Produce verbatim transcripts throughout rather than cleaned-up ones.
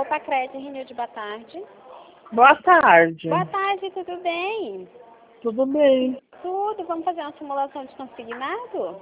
Opa, Crédito, Rinilde, boa tarde. Boa tarde. Boa tarde, tudo bem? Tudo bem. Tudo, vamos fazer uma simulação de consignado?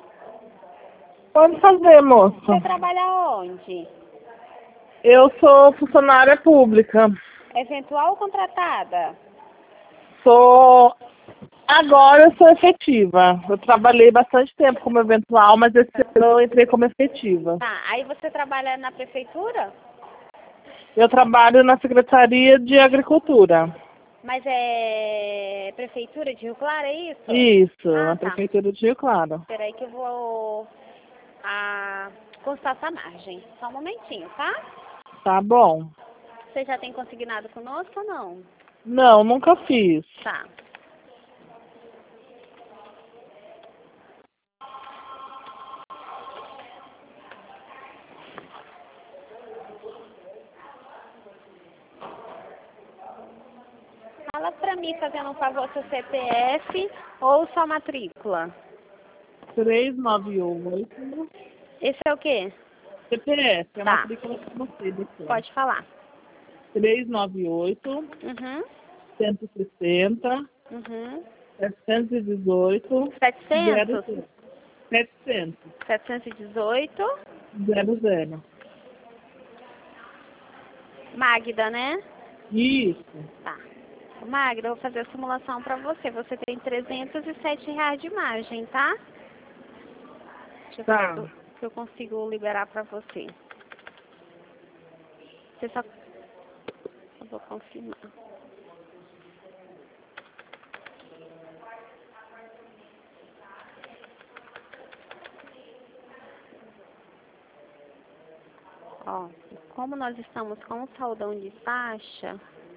Pode fazer, moça. Você trabalha onde? Eu sou funcionária pública. Eventual ou contratada? Sou... Agora eu sou efetiva. Eu trabalhei bastante tempo como eventual, mas esse ano eu entrei como efetiva. Tá, aí você trabalha na prefeitura? Eu trabalho na Secretaria de Agricultura. Mas é prefeitura de Rio Claro, é isso? Isso, Ah, na tá. Prefeitura de Rio Claro. Espera aí que eu vou a, constar essa margem. Só um momentinho, tá? Tá bom. Você já tem consignado conosco ou não? Não, nunca fiz. Tá. Fala pra mim, fazendo um favor, seu C P F ou sua matrícula. três nove oito. Esse é o quê? C P F, é a Tá. matrícula que eu sei depois. Pode falar. três nove oito, Uhum. cento e sessenta, Uhum. setecentos e dezoito, setecentos? setecentos, setecentos e dezoito. zero zero. Magda, né? Isso. Tá. Magda, eu vou fazer a simulação pra você. Você tem trezentos e sete reais de margem, tá? Deixa eu ver Tá. se eu, se eu consigo liberar pra você. Você só... Eu vou confirmar. Ó, como nós estamos com um saldão de taxa,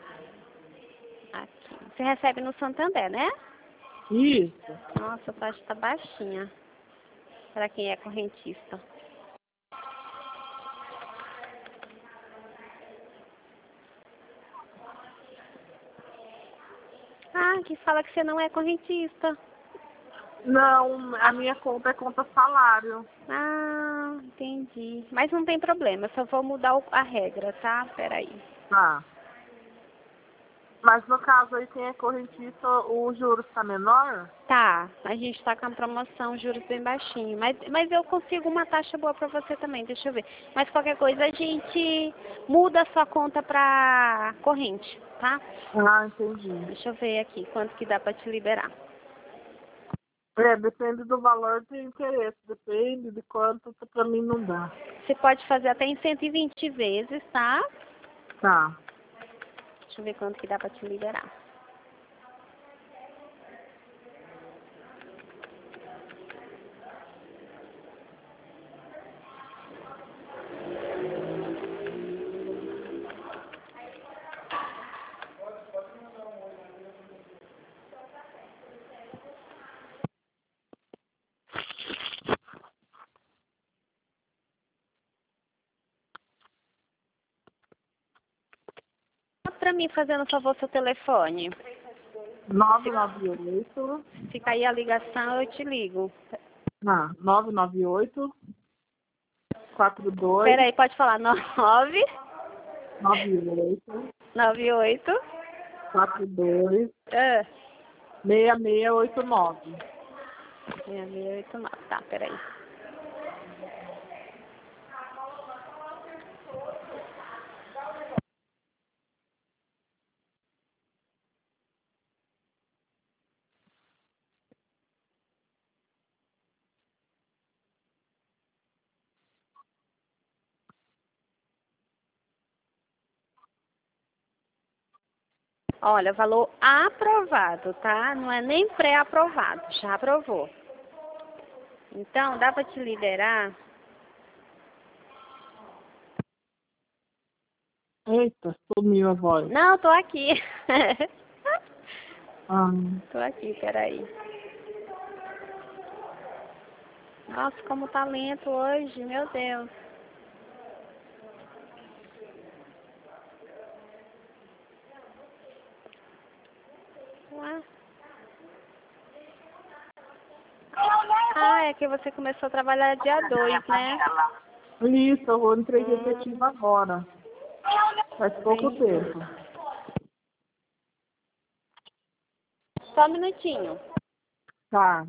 aqui. Você recebe no Santander, né? Isso. Nossa, a taxa tá baixinha. Para quem é correntista. Ah, que fala que você não é correntista. Não, a minha conta é conta salário. Ah, entendi. Mas não tem problema, eu só vou mudar o- a regra, tá? Peraí. Tá. Mas no caso aí, quem é correntista, o juros está menor? Tá, a gente tá com a promoção, juros bem baixinho. Mas, mas eu consigo uma taxa boa pra você também, deixa eu ver. Mas qualquer coisa a gente muda a sua conta pra corrente, tá? Ah, entendi. Deixa eu ver aqui quanto que dá pra te liberar. É, depende do valor de interesse, depende de quanto pra mim não dá. Você pode fazer até em cento e vinte vezes, tá? Tá. Deixa eu ver quanto que dá pra te liberar. Pra mim, fazendo favor, seu telefone. nove nove oito. Se cair a ligação, eu te ligo. Ah, nove nove oito, quatro dois, Peraí, pode falar. nove nove oito, nove oito quatro dois, Ah, seis seis oito nove. seis seis oito nove. Tá, peraí. Olha, valor aprovado, tá? Não é nem pré-aprovado, já aprovou. Então, dá pra te liberar? Eita, sumiu a voz. Não, tô aqui. Ah, Tô aqui, peraí. Nossa, como tá lento hoje, meu Deus. Ué? Ah, é que você começou a trabalhar dia dois, né? isso, eu vou entregar Hum, efetivo agora. Faz pouco Entendi. tempo. Só um minutinho. Tá.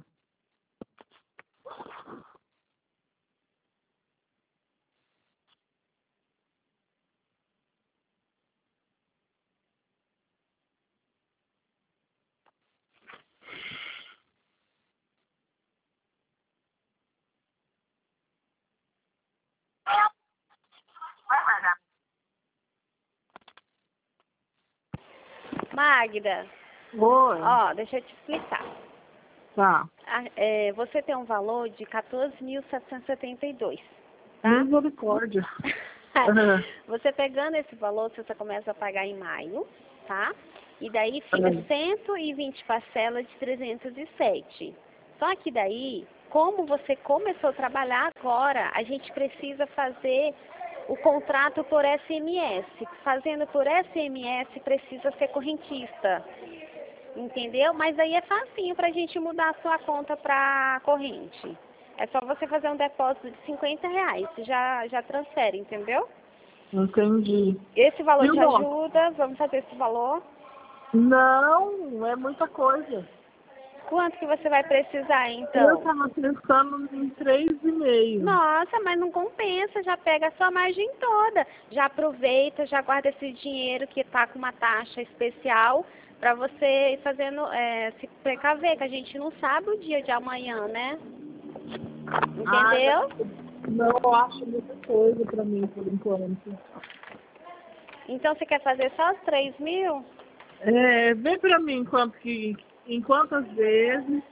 Magda, Oi. ó, deixa eu te explicar. Tá. A- é, você tem um valor de quatorze mil setecentos e setenta e dois, tá? Misericórdia. Uhum. Você pegando esse valor, você começa a pagar em maio, tá? E daí fica Uhum. cento e vinte parcelas de trezentos e sete. Só que daí, como você começou a trabalhar agora, a gente precisa fazer o contrato por S M S. Fazendo por S M S precisa ser correntista. Entendeu? Mas aí é facinho pra gente mudar a sua conta pra corrente. É só você fazer um depósito de cinquenta reais. Já, já transfere, entendeu? Entendi. Esse valor E o te bom? ajuda. Vamos fazer esse valor. Não, é muita coisa. Quanto que você vai precisar, Eu então? tava pensando em três e meio. Nossa, mas não compensa. Já pega a sua margem toda. Já aproveita, já guarda esse dinheiro que tá com uma taxa especial pra você ir fazendo, é, se precaver, que a gente não sabe o dia de amanhã, né? Ah, Entendeu? não, eu acho muita coisa pra mim por enquanto. Então você quer fazer só os três mil? É, vê pra mim quanto que, em quantas vezes,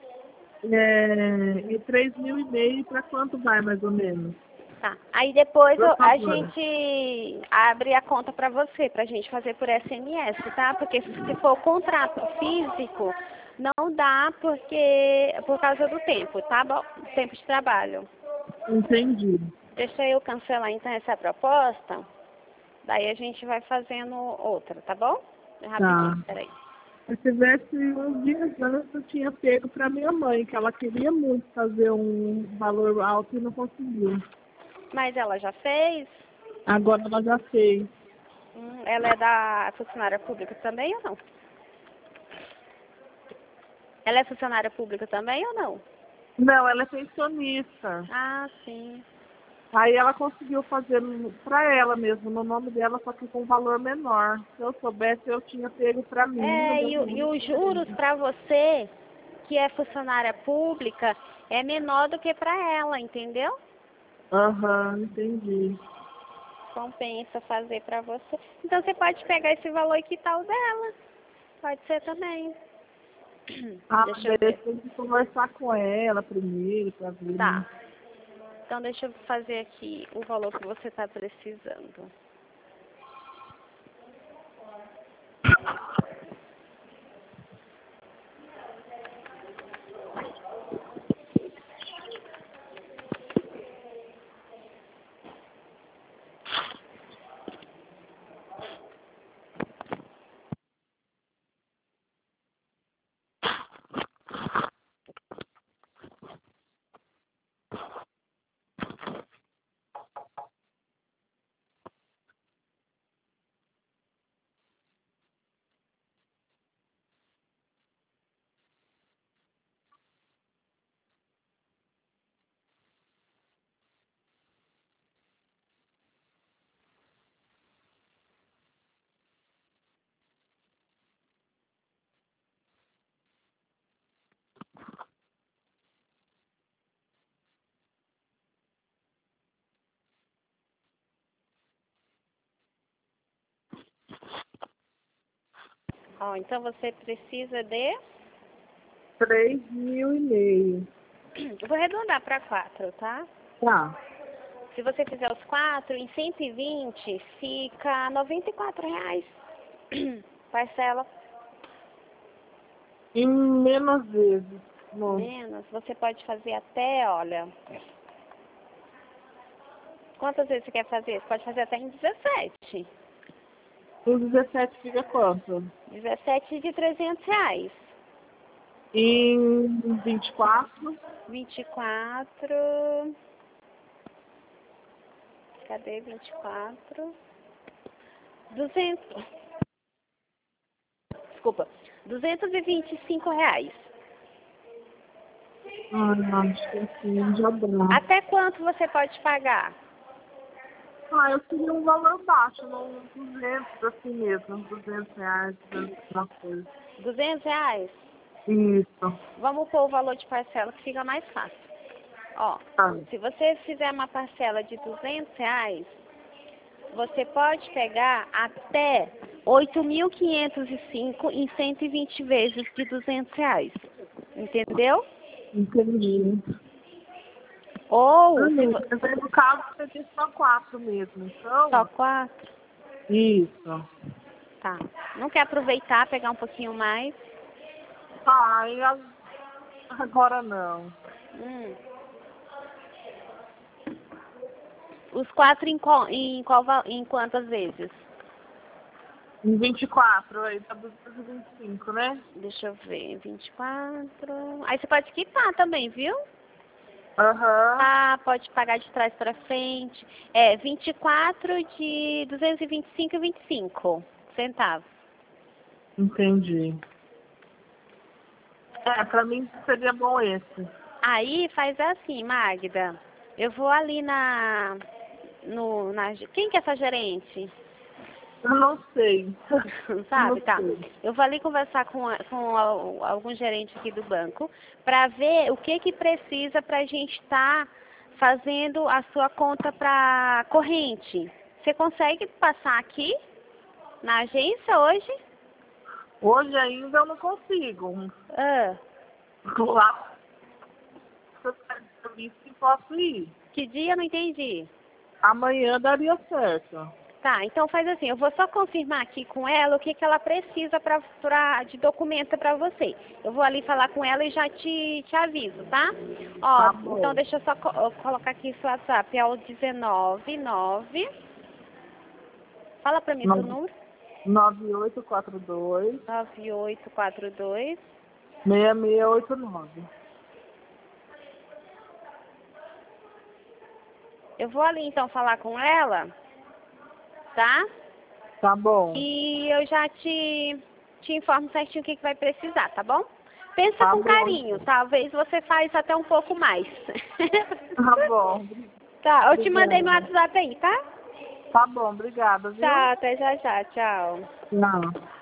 é, e três mil e meio pra quanto vai mais ou menos? Tá. Aí depois Por eu- a favor. gente abre a conta pra você, pra gente fazer por S M S, tá? Porque se for contrato físico, não dá porque por causa do tempo, tá bom? Tempo de trabalho. Entendi. Deixa eu cancelar então essa proposta, daí a gente vai fazendo outra, tá bom? Tá. Rapidinho, peraí. Se tivesse uns dias antes, eu tinha pego pra minha mãe, que ela queria muito fazer um valor alto e não conseguiu. Mas ela já fez? Agora ela já fez. Hum, ela é da funcionária pública também ou não? Ela é funcionária pública também ou não? Não, ela é pensionista. Ah, sim. Aí ela conseguiu fazer pra ela mesmo, no nome dela, só que com um valor menor. Se eu soubesse, eu tinha pego pra mim. no É, meu e, o- e nome os juros também. para você, que é funcionária pública, é menor do que para ela, entendeu? Aham, entendi. Compensa fazer para você. Então você pode pegar esse valor e quitar o dela. Pode ser também. Ah, Deixa daí eu eu ver. tenho que conversar com ela primeiro, pra ver, né? Tá. Então deixa eu fazer aqui o valor que você está precisando. Ó, então você precisa de... Três mil e meio. Eu vou arredondar para quatro, tá? Tá. Se você fizer os quatro, em cento e vinte, fica noventa e quatro reais. Parcela Em menos vezes. No, menos. Você pode fazer até, olha... Quantas vezes você quer fazer? Você pode fazer até em dezessete. no dezessete fica quanto? dezessete de trezentos reais. Em vinte e quatro. vinte e quatro... Cadê vinte e quatro? duzentos. Desculpa. duzentos e vinte e cinco reais. Ah, acho que assim já dá. Até quanto você pode pagar? Ah, eu queria um valor baixo, não duzentos assim mesmo, duzentos reais, uma coisa. duzentos reais? Isso. Vamos pôr o valor de parcela que fica mais fácil. Ó, Ah, se você fizer uma parcela de duzentos reais, você pode pegar até oito mil quinhentos e cinco em cento e vinte vezes de duzentos reais. Entendeu? entendi. Ou, Ah, se não, vo... mas aí no caso você disse só quatro mesmo, só então? quatro, Isso. tá. Não quer aproveitar, pegar um pouquinho mais? Ah, e a- agora não. Hum. Os quatro em, qual, em, qual, val- em quantas vezes? Em vinte e quatro, aí tá duzentos e vinte e cinco, né? Deixa eu ver, vinte e quatro. Aí você pode quitar também, viu? Aham, Ah, pode pagar de trás para frente. É, vinte e quatro de duzentos e vinte e cinco e vinte e cinco centavos. entendi. É, pra mim seria bom esse. Aí faz assim, Magda. Eu vou ali na, no, na... Quem que é essa gerente? Eu não sei. Eu não Sabe, tá. sei. Eu vou ali conversar com, a- com a- algum gerente aqui do banco para ver o que que precisa para a gente estar fazendo a sua conta para corrente. Você consegue passar aqui na agência hoje? Hoje ainda eu não consigo. Ah, Lá, se eu sair do serviço, que posso ir. que dia? Eu não entendi. Amanhã daria certo. Tá, então faz assim, eu vou só confirmar aqui com ela o que, que ela precisa pra, pra, de documento para você. Eu vou ali falar com ela e já te, te aviso, tá? Ó, Tá bom. então deixa eu só co eu colocar aqui seu WhatsApp, é o dezenove nove. Fala pra mim seu número. nove oito quatro dois, nove oito quatro dois. seis seis oito nove. Eu vou ali então falar com ela, tá? Tá bom. E eu já te, te informo certinho o que, que vai precisar, tá bom? Pensa Tá com bom. carinho, talvez você faz até um pouco mais. Tá bom. Tá, eu te mandei no Obrigada. WhatsApp aí, tá? Tá bom, obrigada, viu? Tá, até já já, tchau. Não.